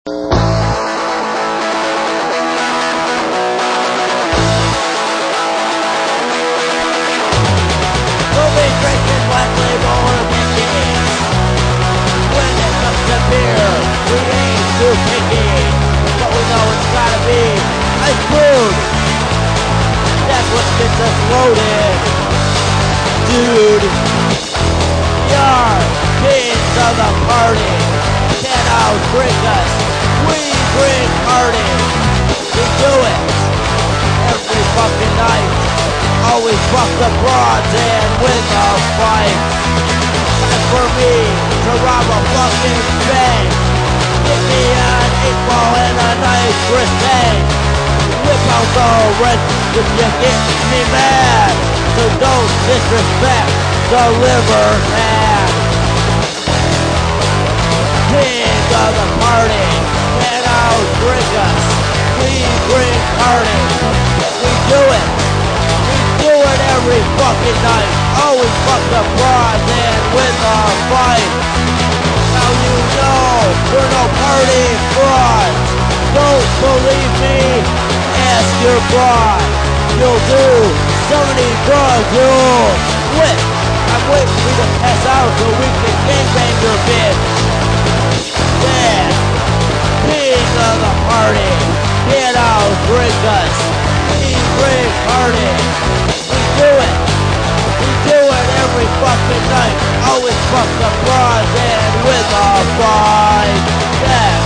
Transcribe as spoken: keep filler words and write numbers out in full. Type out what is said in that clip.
Drinking black label or Mickey's. When it comes to beer, we ain't too picky, but we know it's gotta be ice food. That's what gets us loaded, dude. You're kings of the party. Can't outdrink us. We bring party. We do it every fucking night. Always fuck the broads and win the fight. Time for me to rob a fucking bank. Give me an eight ball and a nice wristband. Whip out the rest if you get me mad. So don't disrespect the liver man. King of the party, can't outdrink us. We bring party. We do it. Do it every fucking night. Always fuck the broads and win the fight. Now you know we're no party frauds. Don't believe me? Ask your broad. You'll do so many drugs you'll quit. I'm waiting for you to pass out so we can gangbang your bitch. Yeah, king of the party. Get out, drink us. We bring party. Do it, we do it every fucking night. Always fuck the broads and with a fight. Yeah.